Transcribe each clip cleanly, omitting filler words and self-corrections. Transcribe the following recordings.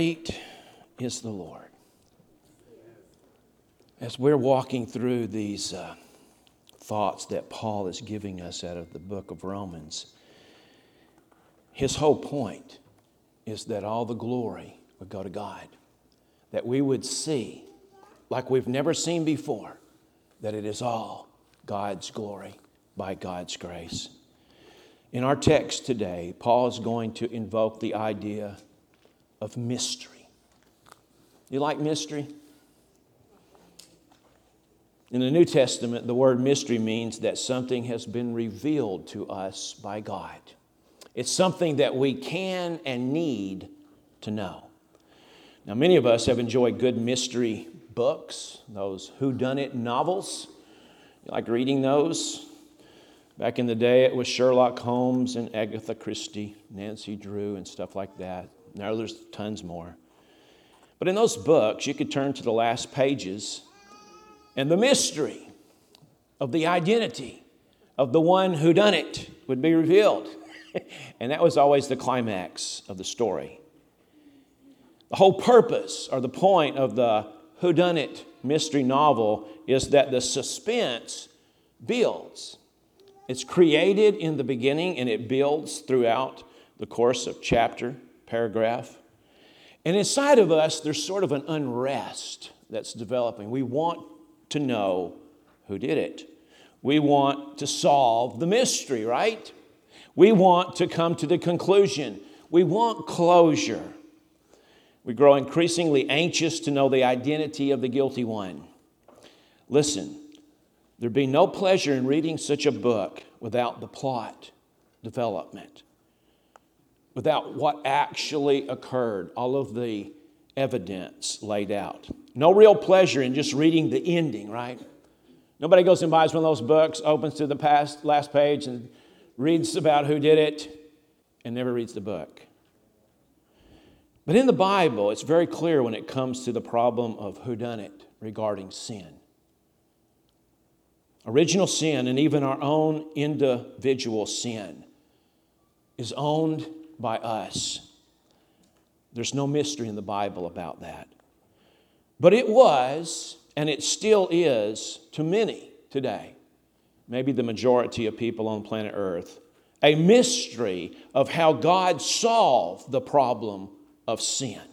Great is the Lord. As we're walking through these thoughts that Paul is giving us out of the book of Romans, his whole point is that all the glory would go to God. That we would see, like we've never seen before, that it is all God's glory by God's grace. In our text today, Paul is going to invoke the idea of mystery. You like mystery? In the New Testament, the word mystery means that something has been revealed to us by God. It's something that we can and need to know. Now, many of us have enjoyed good mystery books, those whodunit novels. You like reading those? Back in the day, it was Sherlock Holmes and Agatha Christie, Nancy Drew, and stuff like that. Now there's tons more. But in those books, you could turn to the last pages, and the mystery of the identity of the one who done it would be revealed. And that was always the climax of the story. The whole purpose or the point of the whodunit mystery novel is that the suspense builds. It's created in the beginning and it builds throughout the course of chapter, paragraph. And inside of us, there's sort of an unrest that's developing. We want to know who did it. We want to solve the mystery, right? We want to come to the conclusion. We want closure. We grow increasingly anxious to know the identity of the guilty one. Listen, there'd be no pleasure in reading such a book without the plot development, without what actually occurred, all of the evidence laid out. No real pleasure in just reading the ending, right? Nobody goes and buys one of those books, opens to the last page and reads about who did it and never reads the book. But in the Bible, it's very clear when it comes to the problem of whodunit regarding sin. Original sin and even our own individual sin is owned by us. There's no mystery in the Bible about that. But it was, and it still is, to many today, maybe the majority of people on planet Earth, a mystery of how God solved the problem of sin.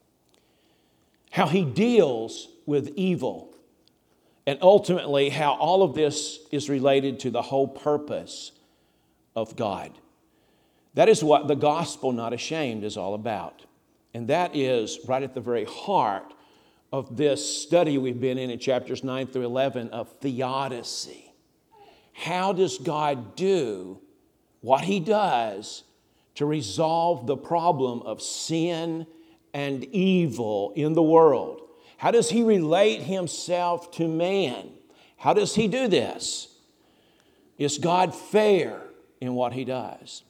How He deals with evil. And ultimately, how all of this is related to the whole purpose of God. That is what the gospel, not ashamed, is all about. And that is right at the very heart of this study we've been in chapters 9 through 11 of theodicy. How does God do what He does to resolve the problem of sin and evil in the world? How does He relate Himself to man? How does He do this? Is God fair in what He does?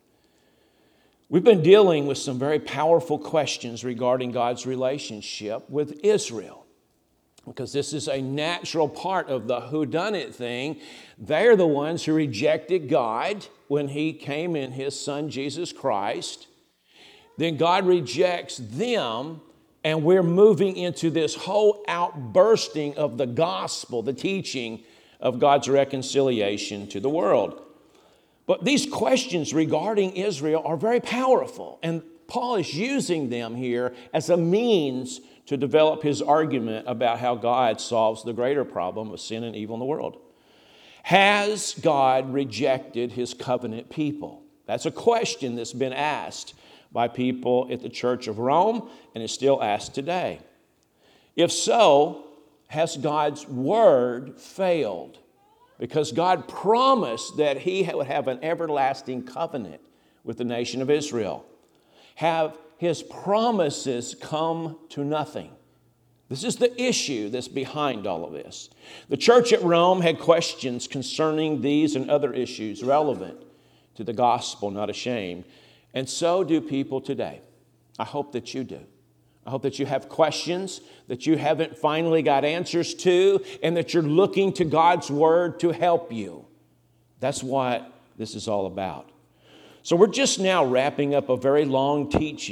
We've been dealing with some very powerful questions regarding God's relationship with Israel, because this is a natural part of the whodunit thing. They're the ones who rejected God when He came in His Son, Jesus Christ. Then God rejects them, and we're moving into this whole outbursting of the gospel, the teaching of God's reconciliation to the world. But these questions regarding Israel are very powerful, and Paul is using them here as a means to develop his argument about how God solves the greater problem of sin and evil in the world. Has God rejected His covenant people? That's a question that's been asked by people at the Church of Rome and is still asked today. If so, has God's word failed? Because God promised that He would have an everlasting covenant with the nation of Israel. Have His promises come to nothing? This is the issue that's behind all of this. The church at Rome had questions concerning these and other issues relevant to the gospel, not ashamed. And so do people today. I hope that you do. I hope that you have questions that you haven't finally got answers to, and that you're looking to God's Word to help you. That's what this is all about. So we're just now wrapping up a very long teaching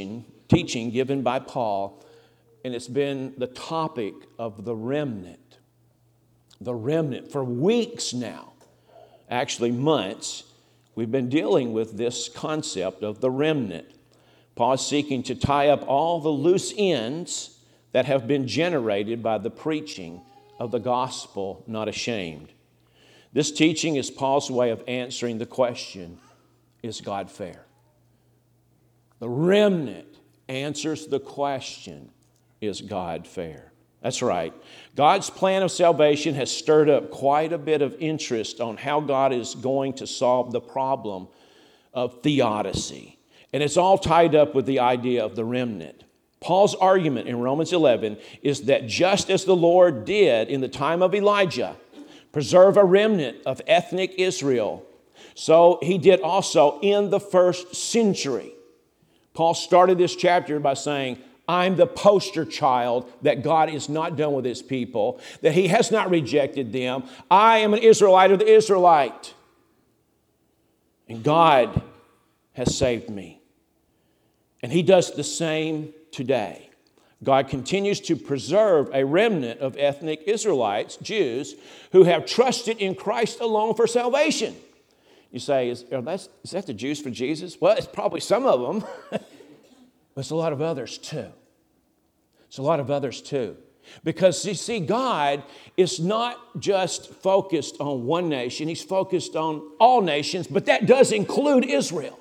teaching given by Paul, and it's been the topic of the remnant. The remnant. For weeks now, actually months, we've been dealing with this concept of the remnant. Paul is seeking to tie up all the loose ends that have been generated by the preaching of the gospel, not ashamed. This teaching is Paul's way of answering the question, is God fair? The remnant answers the question, is God fair? That's right. God's plan of salvation has stirred up quite a bit of interest on how God is going to solve the problem of theodicy. And it's all tied up with the idea of the remnant. Paul's argument in Romans 11 is that just as the Lord did in the time of Elijah, preserve a remnant of ethnic Israel, so he did also in the first century. Paul started this chapter by saying, I'm the poster child that God is not done with his people, that he has not rejected them. I am an Israelite of the Israelite. And God has saved me. And he does the same today. God continues to preserve a remnant of ethnic Israelites, Jews, who have trusted in Christ alone for salvation. You say, is that the Jews for Jesus? Well, it's probably some of them. But it's a lot of others too. It's a lot of others too. Because you see, God is not just focused on one nation. He's focused on all nations, but that does include Israel.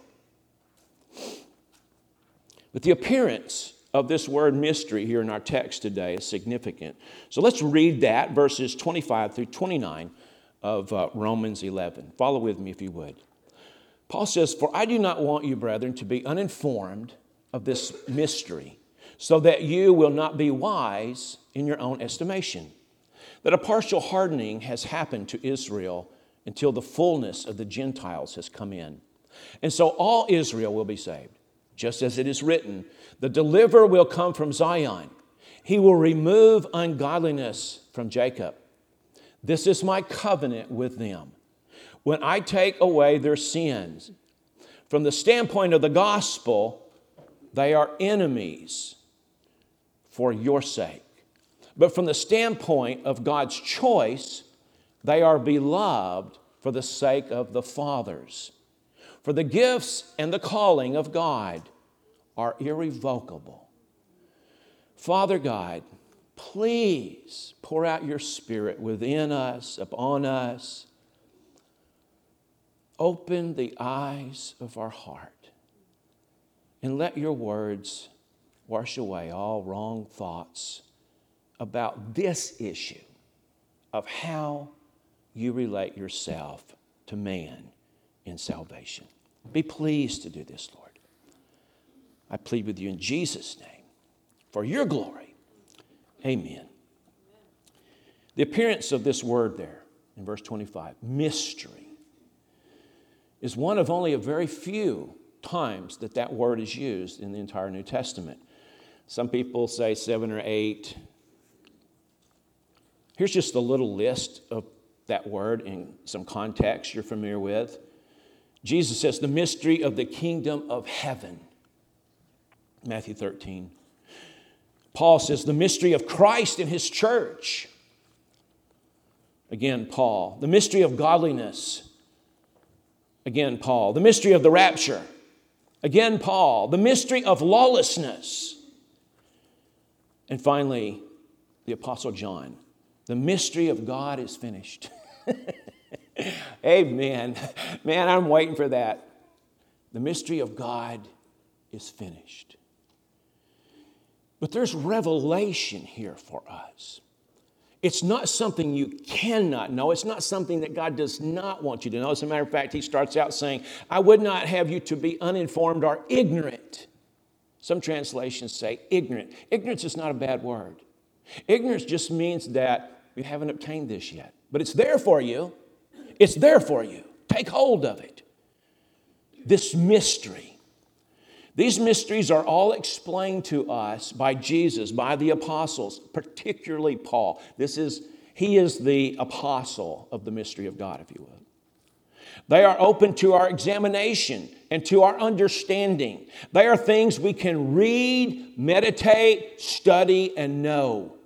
But the appearance of this word mystery here in our text today is significant. So let's read that, verses 25 through 29 of Romans 11. Follow with me if you would. Paul says, for I do not want you, brethren, to be uninformed of this mystery, so that you will not be wise in your own estimation, that a partial hardening has happened to Israel until the fullness of the Gentiles has come in. And so all Israel will be saved, just as it is written, the deliverer will come from Zion. He will remove ungodliness from Jacob. This is my covenant with them. When I take away their sins, from the standpoint of the gospel, they are enemies for your sake. But from the standpoint of God's choice, they are beloved for the sake of the fathers. For the gifts and the calling of God are irrevocable. Father God, please pour out your Spirit within us, upon us. Open the eyes of our heart. And let your words wash away all wrong thoughts about this issue of how you relate yourself to man in salvation. Be pleased to do this, Lord. I plead with you in Jesus' name for your glory. Amen. The appearance of this word there in verse 25, mystery, is one of only a very few times that word is used in the entire New Testament. Some people say 7 or 8. Here's just a little list of that word in some context you're familiar with. Jesus says, the mystery of the kingdom of heaven. Matthew 13. Paul says, the mystery of Christ and his church. Again, Paul. The mystery of godliness. Again, Paul. The mystery of the rapture. Again, Paul. The mystery of lawlessness. And finally, the Apostle John. The mystery of God is finished. Amen. Man, I'm waiting for that. The mystery of God is finished. But there's revelation here for us. It's not something you cannot know. It's not something that God does not want you to know. As a matter of fact, he starts out saying, I would not have you to be uninformed or ignorant. Some translations say ignorant. Ignorance is not a bad word. Ignorance just means that you haven't obtained this yet. But it's there for you. It's there for you. Take hold of it. This mystery. These mysteries are all explained to us by Jesus, by the apostles, particularly Paul. He is the apostle of the mystery of God, if you will. They are open to our examination and to our understanding. They are things we can read, meditate, study, and know.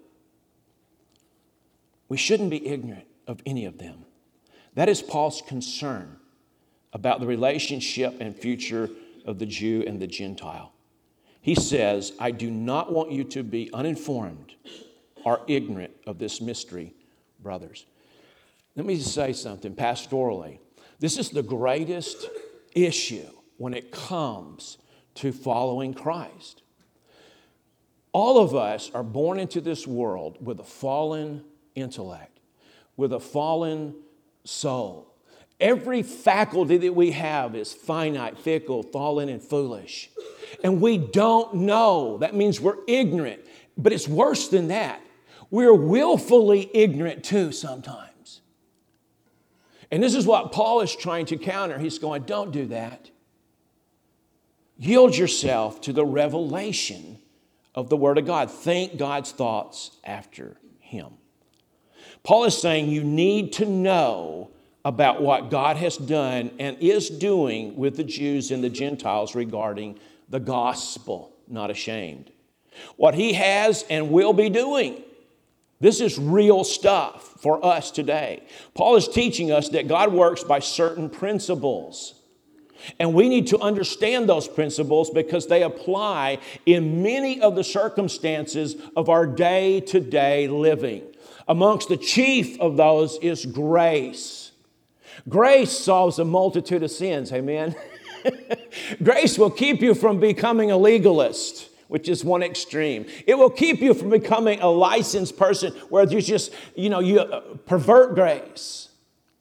We shouldn't be ignorant of any of them. That is Paul's concern about the relationship and future of the Jew and the Gentile. He says, I do not want you to be uninformed or ignorant of this mystery, brothers. Let me just say something pastorally. This is the greatest issue when it comes to following Christ. All of us are born into this world with a fallen intellect, with a fallen soul. Every faculty that we have is finite, fickle, fallen, and foolish. And we don't know. That means we're ignorant. But it's worse than that. We're willfully ignorant too sometimes. And this is what Paul is trying to counter. He's going, don't do that. Yield yourself to the revelation of the Word of God. Think God's thoughts after Him. Paul is saying you need to know about what God has done and is doing with the Jews and the Gentiles regarding the gospel, not ashamed. What He has and will be doing. This is real stuff for us today. Paul is teaching us that God works by certain principles. And we need to understand those principles because they apply in many of the circumstances of our day-to-day living. Amongst the chief of those is grace. Grace solves a multitude of sins, amen? Grace will keep you from becoming a legalist, which is one extreme. It will keep you from becoming a licensed person where you just, you pervert grace.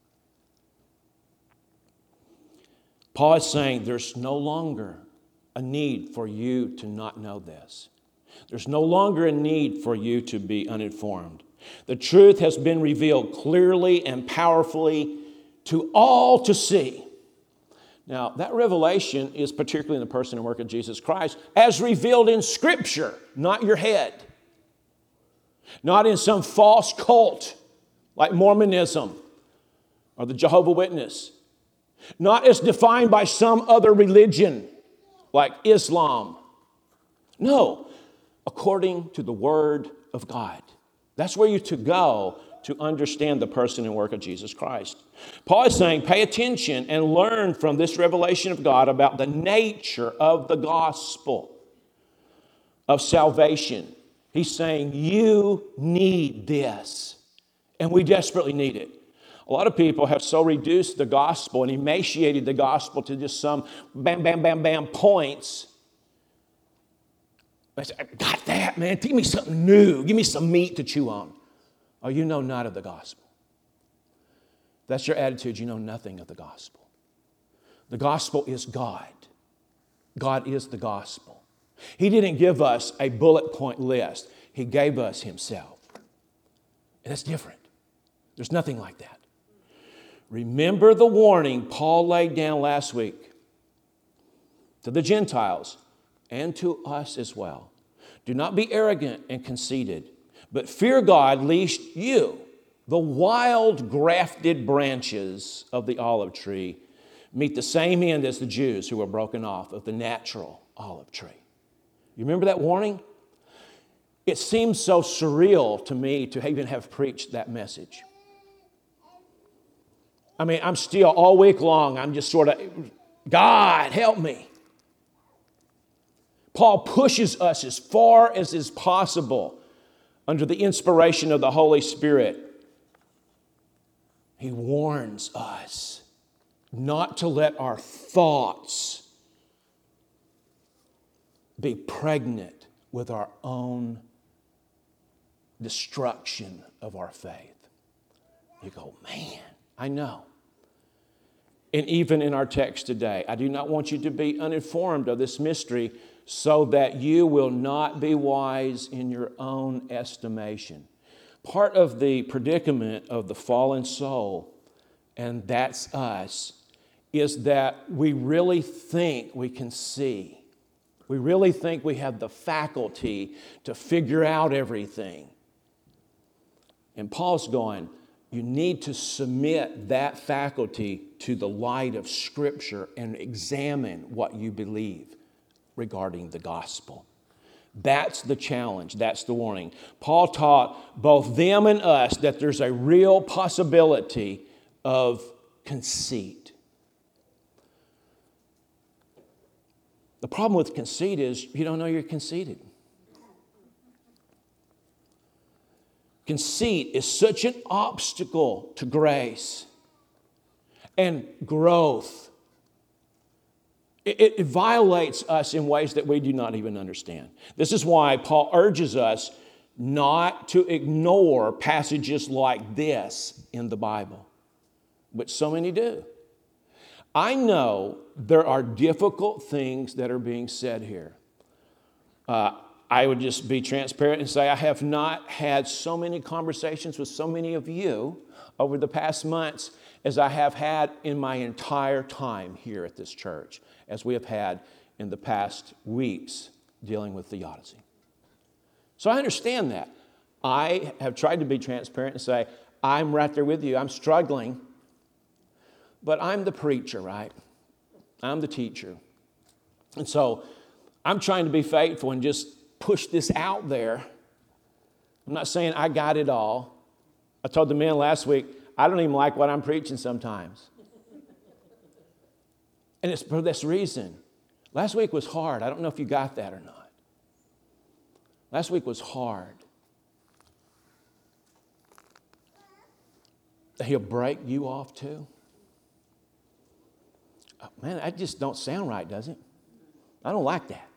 Paul is saying there's no longer a need for you to not know this. There's no longer a need for you to be uninformed. The truth has been revealed clearly and powerfully to all to see. Now, that revelation is particularly in the person and work of Jesus Christ as revealed in Scripture, not your head. Not in some false cult like Mormonism or the Jehovah's Witness. Not as defined by some other religion like Islam. No, according to the Word of God. That's where you're to go to understand the person and work of Jesus Christ. Paul is saying, pay attention and learn from this revelation of God about the nature of the gospel of salvation. He's saying, you need this, and we desperately need it. A lot of people have so reduced the gospel and emaciated the gospel to just some bam, bam, bam, bam points. I say, I got that, man. Give me something new. Give me some meat to chew on. Oh, you know not of the gospel. That's your attitude. You know nothing of the gospel. The gospel is God. God is the gospel. He didn't give us a bullet point list. He gave us Himself. And that's different. There's nothing like that. Remember the warning Paul laid down last week to the Gentiles and to us as well. Do not be arrogant and conceited, but fear God, lest you, the wild grafted branches of the olive tree, meet the same end as the Jews who were broken off of the natural olive tree. You remember that warning? It seems so surreal to me to even have preached that message. I mean, I'm still all week long, I'm just sort of, God, help me. Paul pushes us as far as is possible under the inspiration of the Holy Spirit. He warns us not to let our thoughts be pregnant with our own destruction of our faith. You go, man, I know. And even in our text today, I do not want you to be uninformed of this mystery so that you will not be wise in your own estimation. Part of the predicament of the fallen soul, and that's us, is that we really think we can see. We really think we have the faculty to figure out everything. And Paul's going, You need to submit that faculty to the light of Scripture and examine what you believe regarding the gospel. That's the challenge. That's the warning. Paul taught both them and us that there's a real possibility of conceit. The problem with conceit is you don't know you're conceited. Conceit is such an obstacle to grace and growth. It violates us in ways that we do not even understand. This is why Paul urges us not to ignore passages like this in the Bible, which so many do. I know there are difficult things that are being said here. I would just be transparent and say I have not had so many conversations with so many of you over the past months as I have had in my entire time here at this church, as we have had in the past weeks dealing with theodicy. So I understand that. I have tried to be transparent and say, I'm right there with you. I'm struggling. But I'm the preacher, right? I'm the teacher. And so I'm trying to be faithful and just push this out there. I'm not saying I got it all. I told the men last week, I don't even like what I'm preaching sometimes. And it's for this reason. Last week was hard. I don't know if you got that or not. Last week was hard. He'll break you off too. Oh, man, that just don't sound right, does it? I don't like that.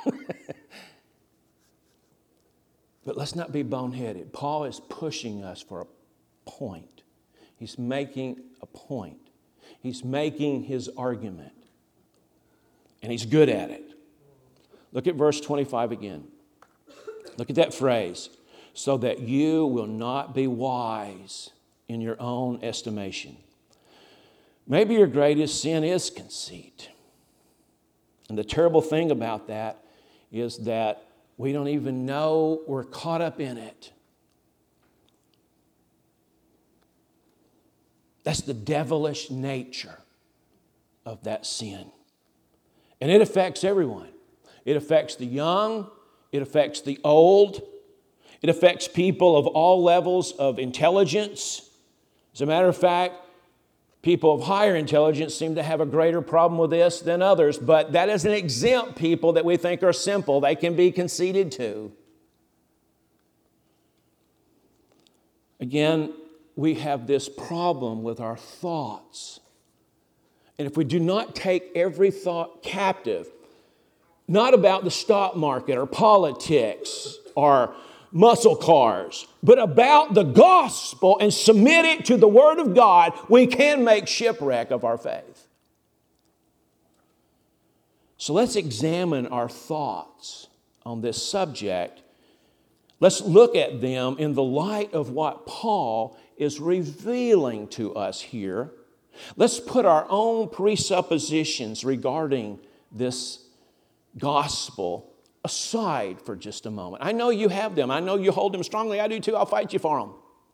But let's not be boneheaded. Paul is pushing us for a point. He's making a point. He's making his argument. And he's good at it. Look at verse 25 again. Look at that phrase. So that you will not be wise in your own estimation. Maybe your greatest sin is conceit. And the terrible thing about that is that we don't even know we're caught up in it. That's the devilish nature of that sin. And it affects everyone. It affects the young. It affects the old. It affects people of all levels of intelligence. As a matter of fact, people of higher intelligence seem to have a greater problem with this than others, but that doesn't exempt people that we think are simple. They can be conceited too. Again, we have this problem with our thoughts. And if we do not take every thought captive, not about the stock market or politics or muscle cars, but about the gospel and submit it to the Word of God, we can make shipwreck of our faith. So let's examine our thoughts on this subject. Let's look at them in the light of what Paul is revealing to us here. Let's put our own presuppositions regarding this gospel aside for just a moment. I know you have them. I know you hold them strongly. I do too. I'll fight you for them.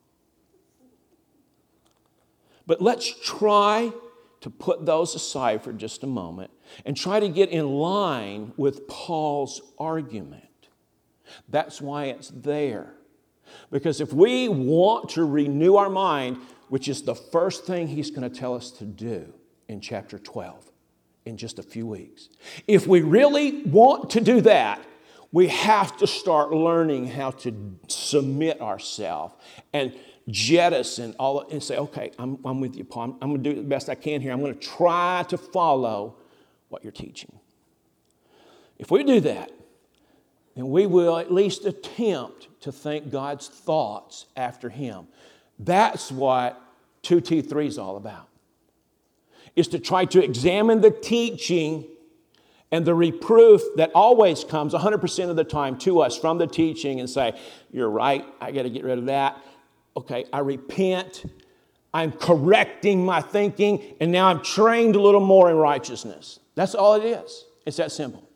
But let's try to put those aside for just a moment and try to get in line with Paul's argument. That's why it's there. Because if we want to renew our mind, which is the first thing he's going to tell us to do in chapter 12, in just a few weeks. If we really want to do that, we have to start learning how to submit ourselves and jettison all and say, okay, I'm with you, Paul. I'm going to do the best I can here. I'm going to try to follow what you're teaching. If we do that, then we will at least attempt to think God's thoughts after Him. That's what 2T3 is all about. Is to try to examine the teaching and the reproof that always comes 100% of the time to us from the teaching and say, you're right, I got to get rid of that. Okay, I repent. I'm correcting my thinking, and now I'm trained a little more in righteousness. That's all it is. It's that simple.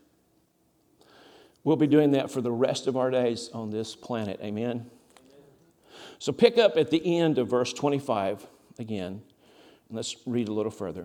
We'll be doing that for the rest of our days on this planet. Amen? So pick up at the end of verse 25 again. And let's read a little further.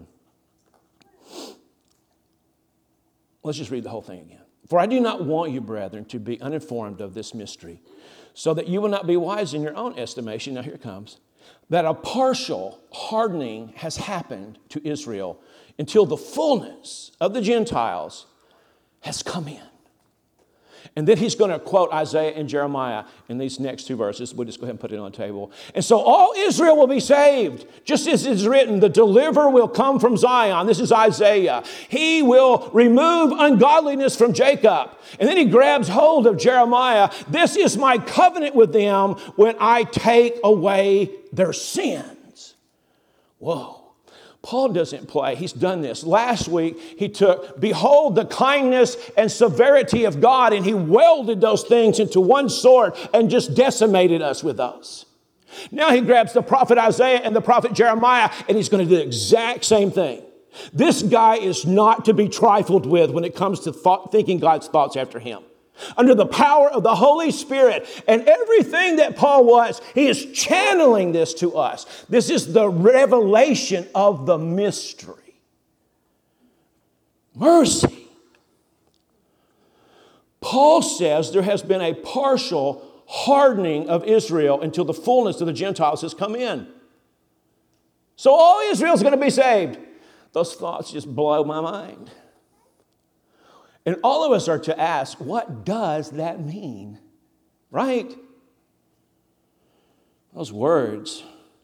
Let's just read the whole thing again. For I do not want you, brethren, to be uninformed of this mystery, so that you will not be wise in your own estimation. Now here it comes. That a partial hardening has happened to Israel until the fullness of the Gentiles has come in. And then he's going to quote Isaiah and Jeremiah in these next two verses. We'll just go ahead and put it on the table. And so all Israel will be saved. Just as it's written, the deliverer will come from Zion. This is Isaiah. He will remove ungodliness from Jacob. And then he grabs hold of Jeremiah. This is my covenant with them when I take away their sins. Whoa. Paul doesn't play. He's done this. Last week, he took, behold the kindness and severity of God, and he welded those things into one sword and just decimated us with those. Now he grabs the prophet Isaiah and the prophet Jeremiah, and he's going to do the exact same thing. This guy is not to be trifled with when it comes to thinking God's thoughts after him. Under the power of the Holy Spirit and everything that Paul was, he is channeling this to us. This is the revelation of the mystery. Mercy. Paul says there has been a partial hardening of Israel until the fullness of the Gentiles has come in. So all Israel is going to be saved. Those thoughts just blow my mind. And all of us are to ask, what does that mean? Right? Those words.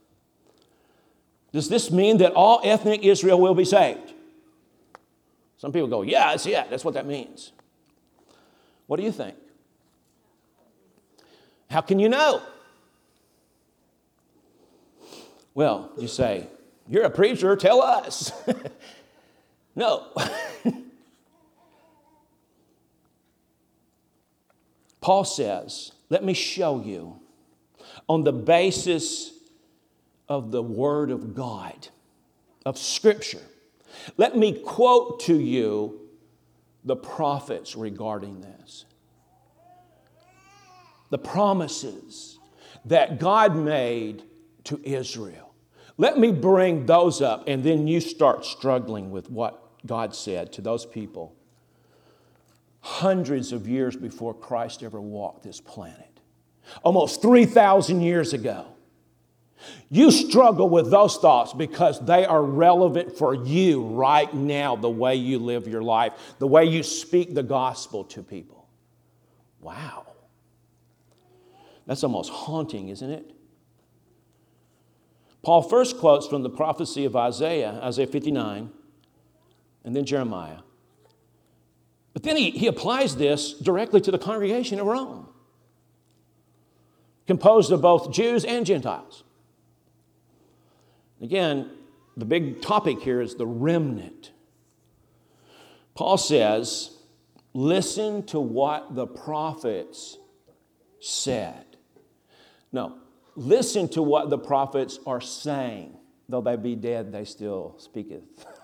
Does this mean that all ethnic Israel will be saved? Some people go, yeah, that's what that means. What do you think? How can you know? Well, you say, you're a preacher, tell us. No. Paul says, let me show you on the basis of the Word of God, of Scripture. Let me quote to you the prophets regarding this. The promises that God made to Israel. Let me bring those up, and then you start struggling with what God said to those people hundreds of years before Christ ever walked this planet. Almost 3,000 years ago. You struggle with those thoughts because they are relevant for you right now, the way you live your life, the way you speak the gospel to people. Wow. That's almost haunting, isn't it? Paul first quotes from the prophecy of Isaiah 59, and then Jeremiah. But then he applies this directly to the congregation of Rome, composed of both Jews and Gentiles. Again, the big topic here is the remnant. Paul says, listen to what the prophets said. No, listen to what the prophets are saying. Though they be dead, they still speaketh.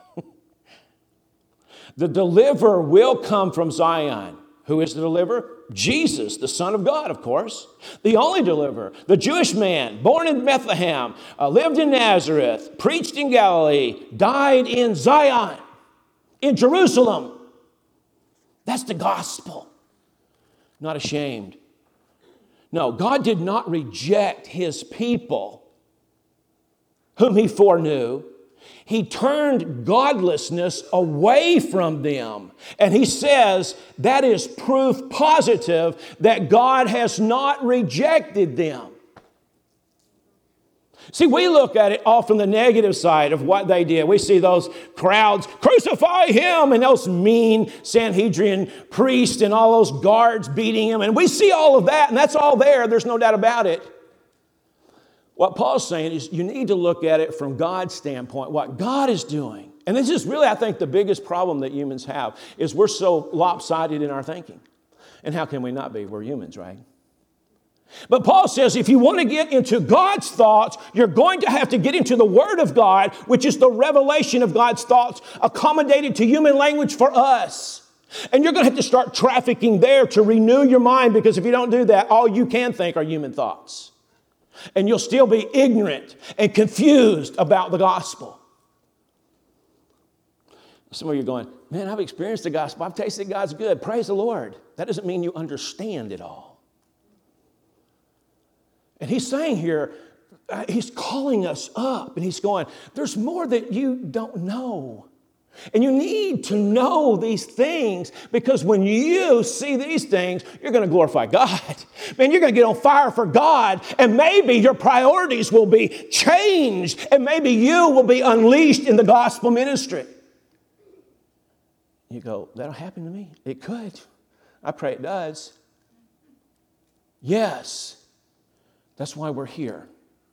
The deliverer will come from Zion. Who is the deliverer? Jesus, the Son of God, of course. The only deliverer. The Jewish man, born in Bethlehem, lived in Nazareth, preached in Galilee, died in Zion, in Jerusalem. That's the gospel. Not ashamed. No, God did not reject his people whom he foreknew. He turned godlessness away from them. And he says that is proof positive that God has not rejected them. See, we look at it all from the negative side of what they did. We see those crowds, crucify him, and those mean Sanhedrin priests and all those guards beating him. And we see all of that, and that's all there. There's no doubt about it. What Paul's saying is you need to look at it from God's standpoint, what God is doing. And this is really, I think, the biggest problem that humans have is we're so lopsided in our thinking. And how can we not be? We're humans, right? But Paul says if you want to get into God's thoughts, you're going to have to get into the Word of God, which is the revelation of God's thoughts accommodated to human language for us. And you're going to have to start trafficking there to renew your mind, because if you don't do that, all you can think are human thoughts. And you'll still be ignorant and confused about the gospel. Some of you are going, man, I've experienced the gospel. I've tasted God's good. Praise the Lord. That doesn't mean you understand it all. And he's saying here, he's calling us up. And he's going, there's more that you don't know. And you need to know these things, because when you see these things, you're going to glorify God. Man, you're going to get on fire for God, and maybe your priorities will be changed, and maybe you will be unleashed in the gospel ministry. You go, that'll happen to me? It could. I pray it does. Yes. That's why we're here.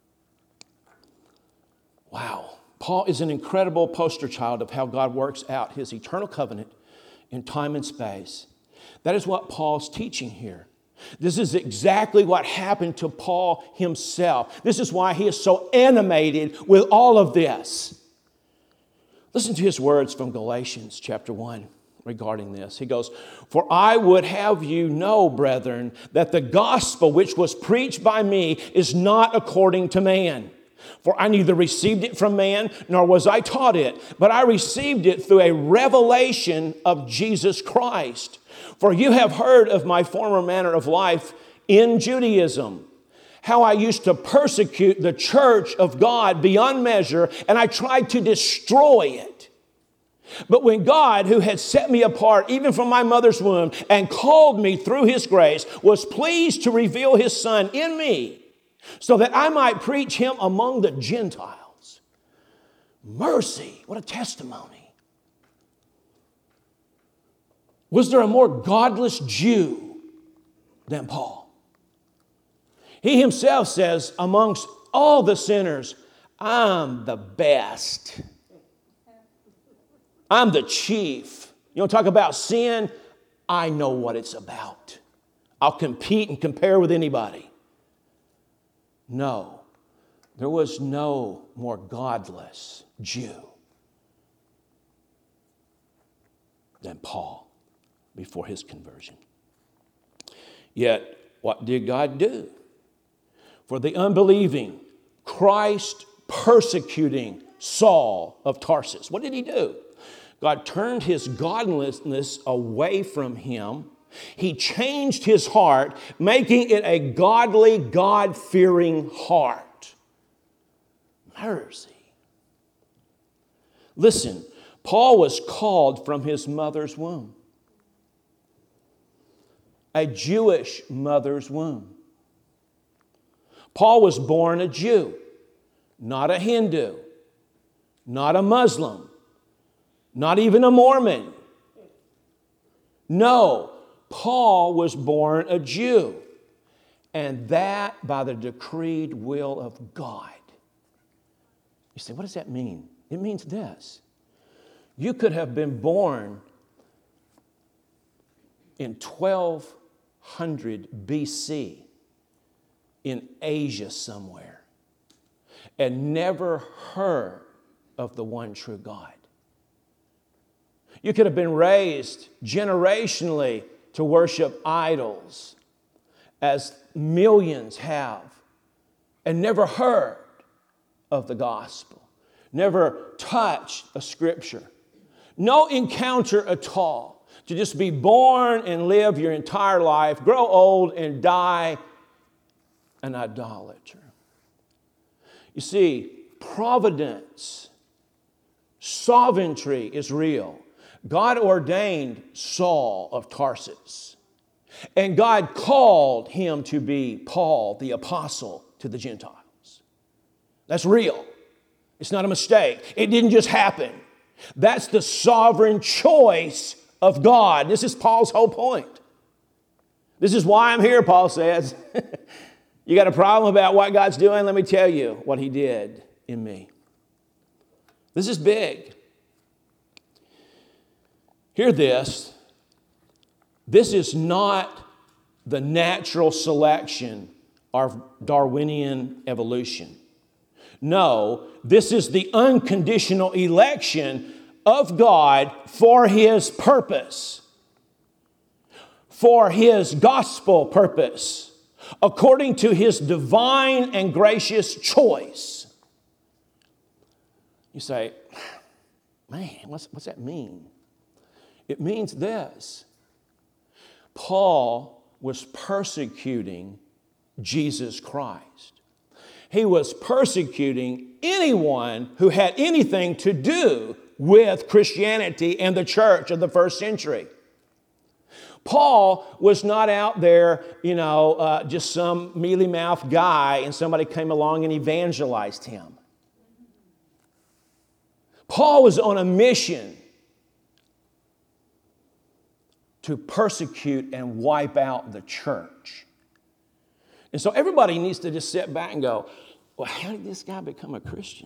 Wow. Paul is an incredible poster child of how God works out his eternal covenant in time and space. That is what Paul's teaching here. This is exactly what happened to Paul himself. This is why he is so animated with all of this. Listen to his words from Galatians chapter 1 regarding this. He goes, "For I would have you know, brethren, that the gospel which was preached by me is not according to man. For I neither received it from man, nor was I taught it, but I received it through a revelation of Jesus Christ. For you have heard of my former manner of life in Judaism, how I used to persecute the church of God beyond measure, and I tried to destroy it. But when God, who had set me apart even from my mother's womb and called me through his grace, was pleased to reveal his Son in me, so that I might preach him among the Gentiles." Mercy, what a testimony. Was there a more godless Jew than Paul? He himself says, amongst all the sinners, I'm the best. I'm the chief. You want to talk about sin? I know what it's about. I'll compete and compare with anybody. No, there was no more godless Jew than Paul before his conversion. Yet, what did God do? For the unbelieving, Christ persecuting Saul of Tarsus, what did he do? God turned his godlessness away from him. He changed his heart, making it a godly, God-fearing heart. Mercy. Listen, Paul was called from his mother's womb. A Jewish mother's womb. Paul was born a Jew, not a Hindu, not a Muslim, not even a Mormon. No. Paul was born a Jew, and that by the decreed will of God. You say, what does that mean? It means this. You could have been born in 1200 BC in Asia somewhere and never heard of the one true God. You could have been raised generationally to worship idols, as millions have, and never heard of the gospel, never touched a scripture. No encounter at all. To just be born and live your entire life, grow old and die an idolater. You see, providence, sovereignty is real. God ordained Saul of Tarsus, and God called him to be Paul, the apostle, to the Gentiles. That's real. It's not a mistake. It didn't just happen. That's the sovereign choice of God. This is Paul's whole point. This is why I'm here, Paul says. You got a problem about what God's doing? Let me tell you what he did in me. This is big. Hear this. This is not the natural selection of Darwinian evolution. No, this is the unconditional election of God for his purpose, for his gospel purpose, according to his divine and gracious choice. You say, man, what's that mean? It means this. Paul was persecuting Jesus Christ. He was persecuting anyone who had anything to do with Christianity and the church of the first century. Paul was not out there, just some mealy-mouthed guy and somebody came along and evangelized him. Paul was on a mission to persecute and wipe out the church. And so everybody needs to just sit back and go, well, how did this guy become a Christian?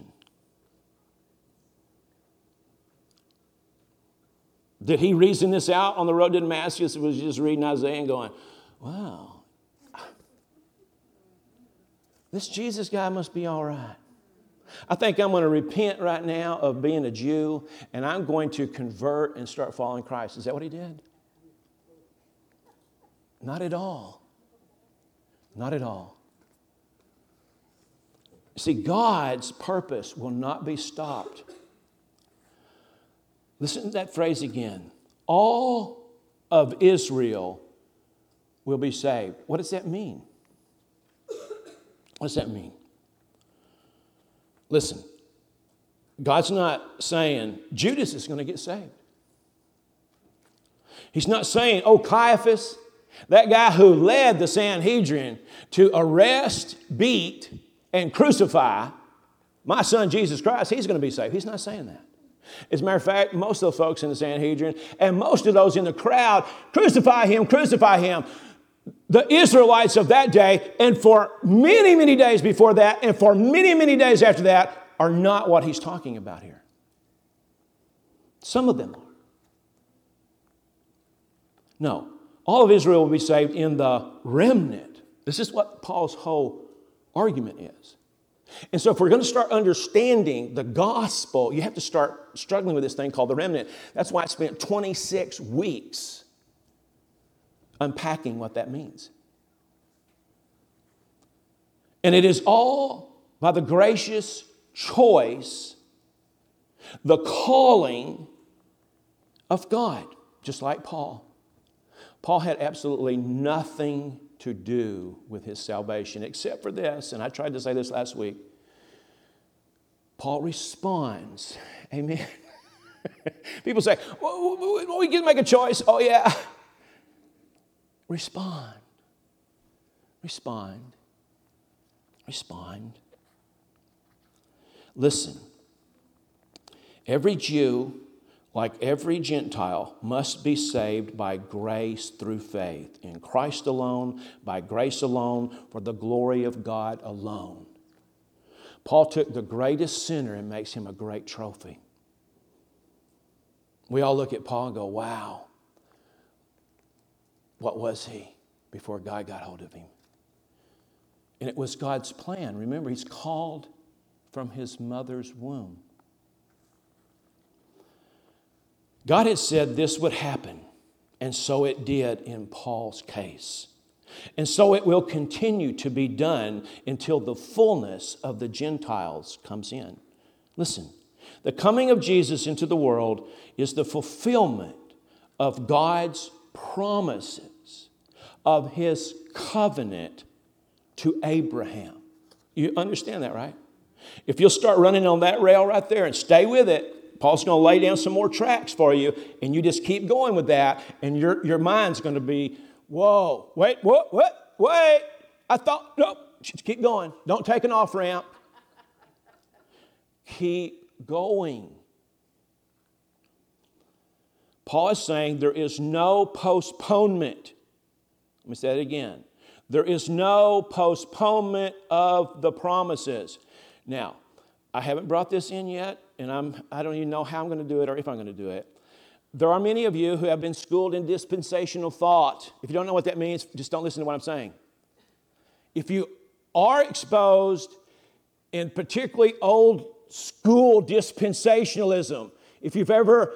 Did he reason this out on the road to Damascus? Or was he just reading Isaiah and going, wow, this Jesus guy must be all right. I think I'm going to repent right now of being a Jew, and I'm going to convert and start following Christ. Is that what he did? Not at all. Not at all. See, God's purpose will not be stopped. Listen to that phrase again. All of Israel will be saved. What does that mean? What does that mean? Listen, God's not saying Judas is going to get saved. He's not saying, oh, Caiaphas, that guy who led the Sanhedrin to arrest, beat, and crucify my son Jesus Christ, he's going to be saved. He's not saying that. As a matter of fact, most of the folks in the Sanhedrin and most of those in the crowd, crucify him, crucify him. The Israelites of that day, and for many, many days before that, and for many, many days after that, are not what he's talking about here. Some of them are. No, all of Israel will be saved in the remnant. This is what Paul's whole argument is. And so if we're going to start understanding the gospel, you have to start struggling with this thing called the remnant. That's why I spent 26 weeks unpacking what that means. And it is all by the gracious choice, the calling of God, just like Paul. Paul had absolutely nothing to do with his salvation except for this, and I tried to say this last week. Paul responds. Amen. People say, well, we can make a choice. Oh, yeah. Respond. Respond. Respond. Listen. Every Jew, like every Gentile, must be saved by grace through faith in Christ alone, by grace alone, for the glory of God alone. Paul took the greatest sinner and makes him a great trophy. We all look at Paul and go, wow, what was he before God got hold of him? And it was God's plan. Remember, he's called from his mother's womb. God had said this would happen, and so it did in Paul's case. And so it will continue to be done until the fullness of the Gentiles comes in. Listen, the coming of Jesus into the world is the fulfillment of God's promises of his covenant to Abraham. You understand that, right? If you'll start running on that rail right there and stay with it, Paul's going to lay down some more tracks for you, and you just keep going with that, and your mind's going to be, whoa, wait, wait, I thought, nope, just keep going. Don't take an off-ramp. Keep going. Paul is saying there is no postponement. Let me say it again. There is no postponement of the promises. Now, I haven't brought this in yet, and I don't even know how I'm going to do it or if I'm going to do it. There are many of you who have been schooled in dispensational thought. If you don't know what that means, just don't listen to what I'm saying. If you are exposed in particularly old school dispensationalism, if you've ever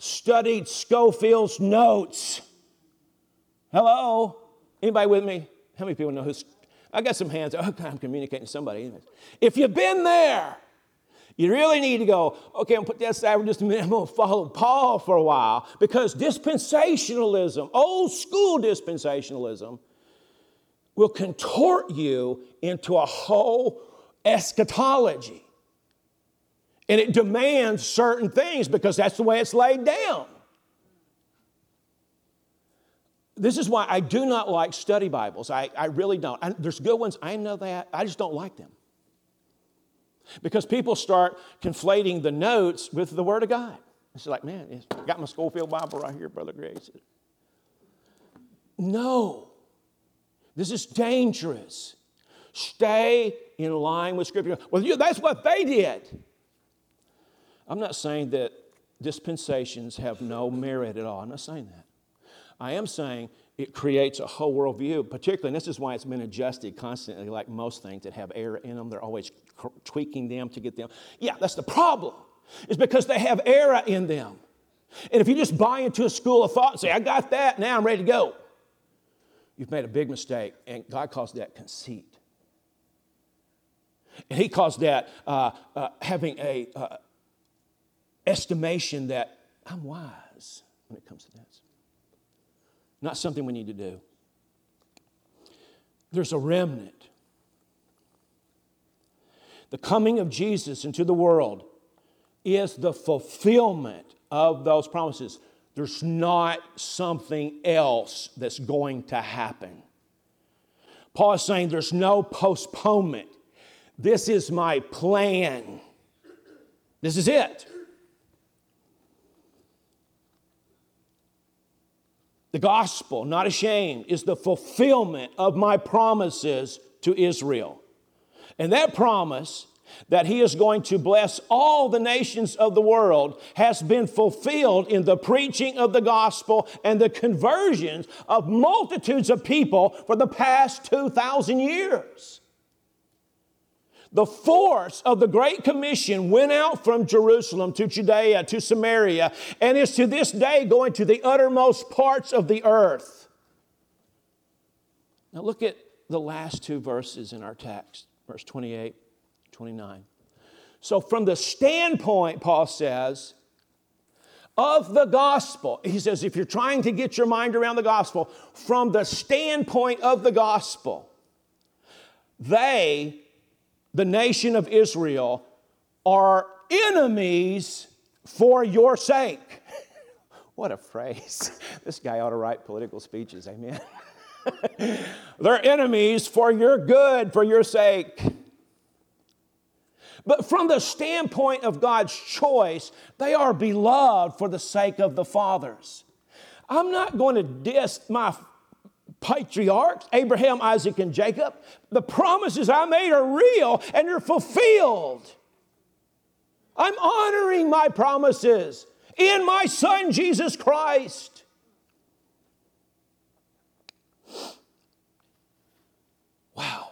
studied Schofield's notes, hello, anybody with me? How many people know who's... I got some hands. Okay, I'm communicating to somebody. Anyways. If you've been there, you really need to go, okay, I'm going to put that aside for just a minute. I'm going to follow Paul for a while, because dispensationalism, old school dispensationalism, will contort you into a whole eschatology. And it demands certain things because that's the way it's laid down. This is why I do not like study Bibles. I really don't. There's good ones. I know that. I just don't like them. Because people start conflating the notes with the Word of God. It's like, man, I got my Schofield Bible right here, Brother Gray. No. This is dangerous. Stay in line with Scripture. Well, that's what they did. I'm not saying that dispensations have no merit at all. I'm not saying that. I am saying it creates a whole worldview, particularly, and this is why it's been adjusted constantly, like most things that have error in them. They're always tweaking them to get them. Yeah, that's the problem. It's because they have error in them. And if you just buy into a school of thought and say, I got that, now I'm ready to go, you've made a big mistake, and God calls that conceit. And He calls that having a estimation that I'm wise when it comes to this. Not something we need to do. There's a remnant. The coming of Jesus into the world is the fulfillment of those promises. There's not something else that's going to happen. Paul is saying there's no postponement. This is my plan. This is it. The gospel, not ashamed, is the fulfillment of my promises to Israel. And that promise that He is going to bless all the nations of the world has been fulfilled in the preaching of the gospel and the conversions of multitudes of people for the past 2,000 years. The force of the Great Commission went out from Jerusalem to Judea to Samaria and is to this day going to the uttermost parts of the earth. Now look at the last two verses in our text, verse 28, 29. So from the standpoint, Paul says, of the gospel, he says, if you're trying to get your mind around the gospel, from the standpoint of the gospel, the nation of Israel, are enemies for your sake. What a phrase. This guy ought to write political speeches, amen. They're enemies for your good, for your sake. But from the standpoint of God's choice, they are beloved for the sake of the fathers. I'm not going to diss my patriarchs, Abraham, Isaac, and Jacob. The promises I made are real and they're fulfilled. I'm honoring my promises in my Son, Jesus Christ. Wow.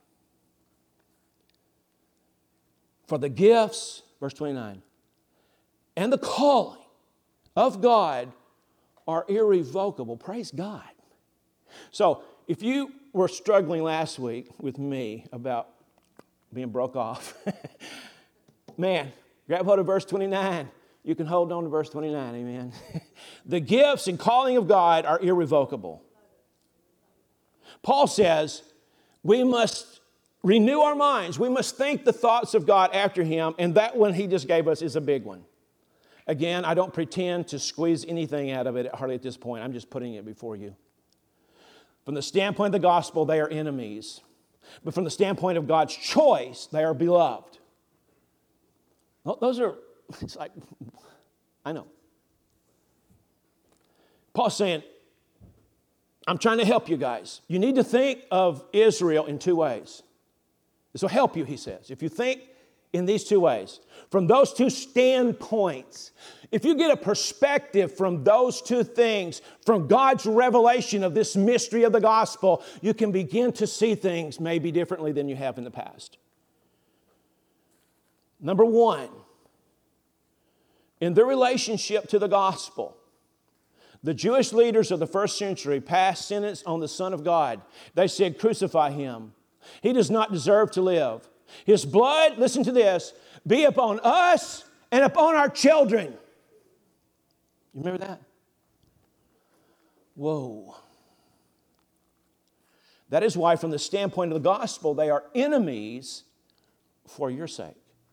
For the gifts, verse 29, and the calling of God are irrevocable. Praise God. So, if you were struggling last week with me about being broke off, man, grab hold of verse 29. You can hold on to verse 29, amen. The gifts and calling of God are irrevocable. Paul says we must renew our minds. We must think the thoughts of God after Him, and that one He just gave us is a big one. Again, I don't pretend to squeeze anything out of it hardly at this point. I'm just putting it before you. From the standpoint of the gospel, they are enemies. But from the standpoint of God's choice, they are beloved. Well, those are, it's like, I know. Paul's saying, I'm trying to help you guys. You need to think of Israel in two ways. This will help you, he says. If you think in these two ways, from those two standpoints, if you get a perspective from those two things, from God's revelation of this mystery of the gospel, you can begin to see things maybe differently than you have in the past. Number one, in their relationship to the gospel, The Jewish leaders of the first century passed sentence on the Son of God. They said, crucify him. He does not deserve to live. His blood, listen to this, be upon us and upon our children. You remember that? Whoa. That is why, from the standpoint of the gospel, they are enemies for your sake.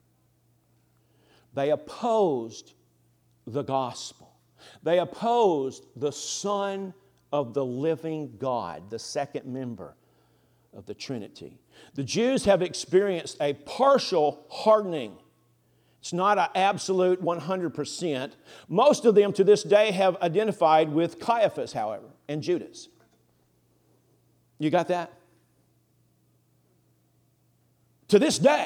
They opposed the gospel. They opposed the Son of the living God, the second member of the Trinity. The Jews have experienced a partial hardening. It's not an absolute 100%. Most of them to this day have identified with Caiaphas, however, and Judas. You got that? To this day.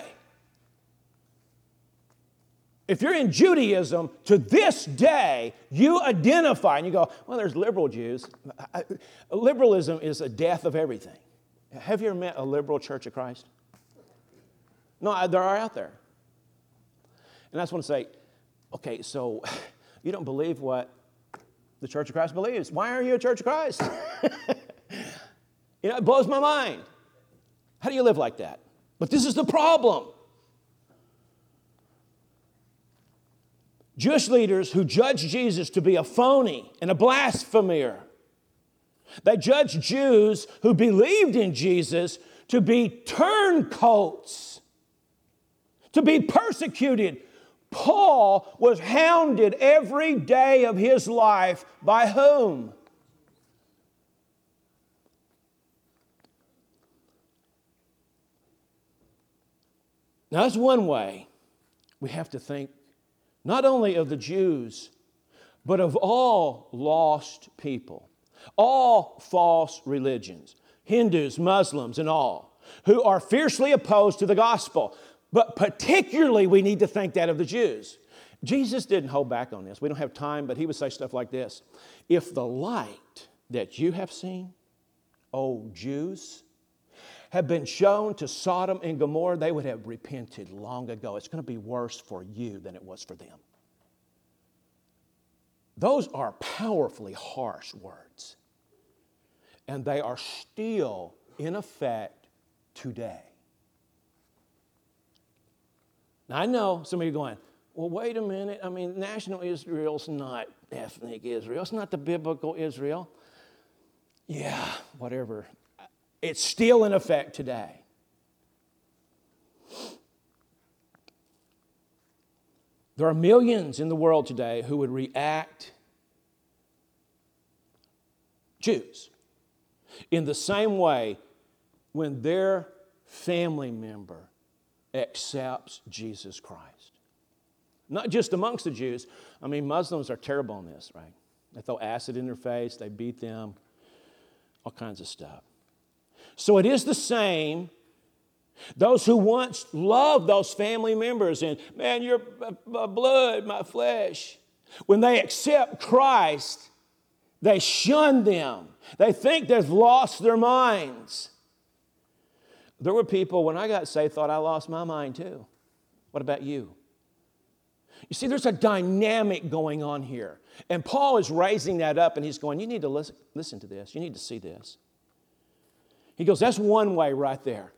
If you're in Judaism, to this day, you identify, and you go, well, there's liberal Jews. Liberalism is a death of everything. Have you ever met a liberal Church of Christ? No, there are out there. And I just want to say, okay, so you don't believe what the Church of Christ believes. Why are you a Church of Christ? It blows my mind. How do you live like that? But this is the problem. Jewish leaders who judged Jesus to be a phony and a blasphemer. They judged Jews who believed in Jesus to be turncoats, to be persecuted. Paul was hounded every day of his life by whom? Now, that's one way we have to think not only of the Jews, but of all lost people, all false religions, Hindus, Muslims, and all, who are fiercely opposed to the gospel. But particularly, we need to think that of the Jews. Jesus didn't hold back on this. We don't have time, but he would say stuff like this. If the light that you have seen, O Jews, have been shown to Sodom and Gomorrah, they would have repented long ago. It's going to be worse for you than it was for them. Those are powerfully harsh words. And they are still in effect today. Now, I know some of you are going, well, wait a minute. I mean, national Israel's not ethnic Israel. It's not the biblical Israel. Yeah, whatever. It's still in effect today. There are millions in the world today who would react, Jews, in the same way when their family member accepts Jesus Christ. Not just amongst the Jews. I mean, Muslims are terrible on this, right? They throw acid in their face, they beat them, all kinds of stuff. So it is the same. Those who once loved those family members and, man, you're my blood, my flesh. When they accept Christ, they shun them. They think they've lost their minds. There were people, when I got saved, thought I lost my mind too. What about you? You see, there's a dynamic going on here. And Paul is raising that up and he's going, you need to listen to this. You need to see this. He goes, that's one way right there.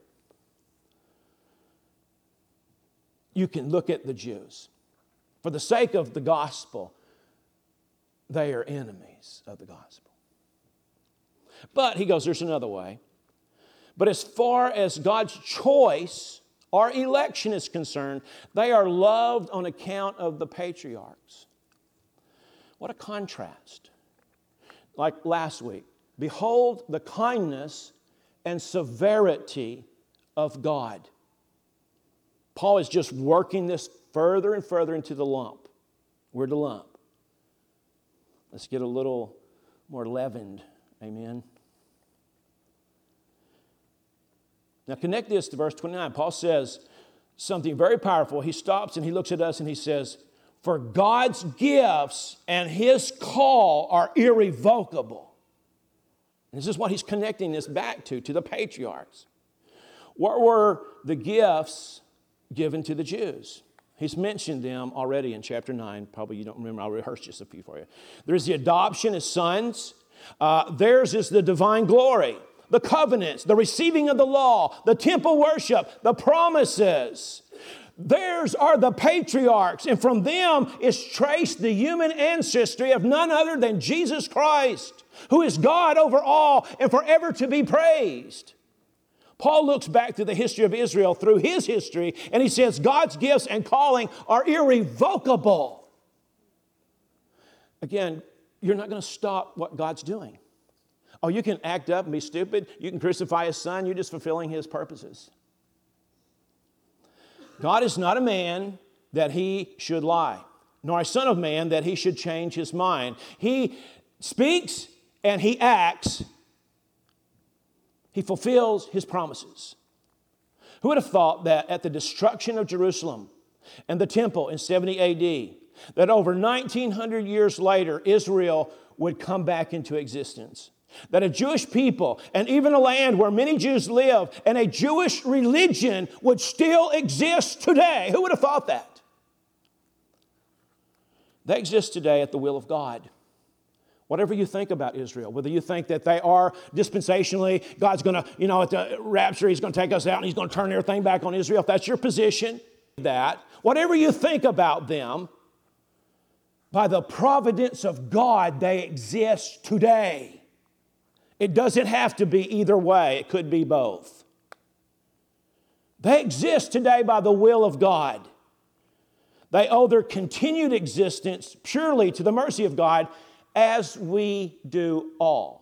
You can look at the Jews. For the sake of the gospel, they are enemies of the gospel. But, he goes, there's another way. But as far as God's choice or election is concerned, they are loved on account of the patriarchs. What a contrast. Like last week, behold the kindness and severity of God. Paul is just working this further and further into the lump. We're the lump. Let's get a little more leavened. Amen. Now connect this to verse 29. Paul says something very powerful. He stops and he looks at us and he says, for God's gifts and His call are irrevocable. And this is what he's connecting this back to the patriarchs. What were the gifts given to the Jews? He's mentioned them already in chapter 9. Probably you don't remember. I'll rehearse just a few for you. There's the adoption as sons. Theirs is the divine glory, the covenants, the receiving of the law, the temple worship, the promises. Theirs are the patriarchs, and from them is traced the human ancestry of none other than Jesus Christ, who is God over all and forever to be praised. Paul looks back to the history of Israel through his history, and he says God's gifts and calling are irrevocable. Again, you're not going to stop what God's doing. Oh, you can act up and be stupid. You can crucify His Son. You're just fulfilling His purposes. God is not a man that He should lie, nor a son of man that He should change His mind. He speaks and He acts. He fulfills His promises. Who would have thought that at the destruction of Jerusalem and the temple in 70 AD, that over 1900 years later, Israel would come back into existence? That a Jewish people and even a land where many Jews live and a Jewish religion would still exist today. Who would have thought that? They exist today at the will of God. Whatever you think about Israel, whether you think that they are dispensationally, God's going to, at the rapture, He's going to take us out and He's going to turn everything back on Israel. If that's your position, whatever you think about them, by the providence of God, they exist today. It doesn't have to be either way. It could be both. They exist today by the will of God. They owe their continued existence purely to the mercy of God, as we do all.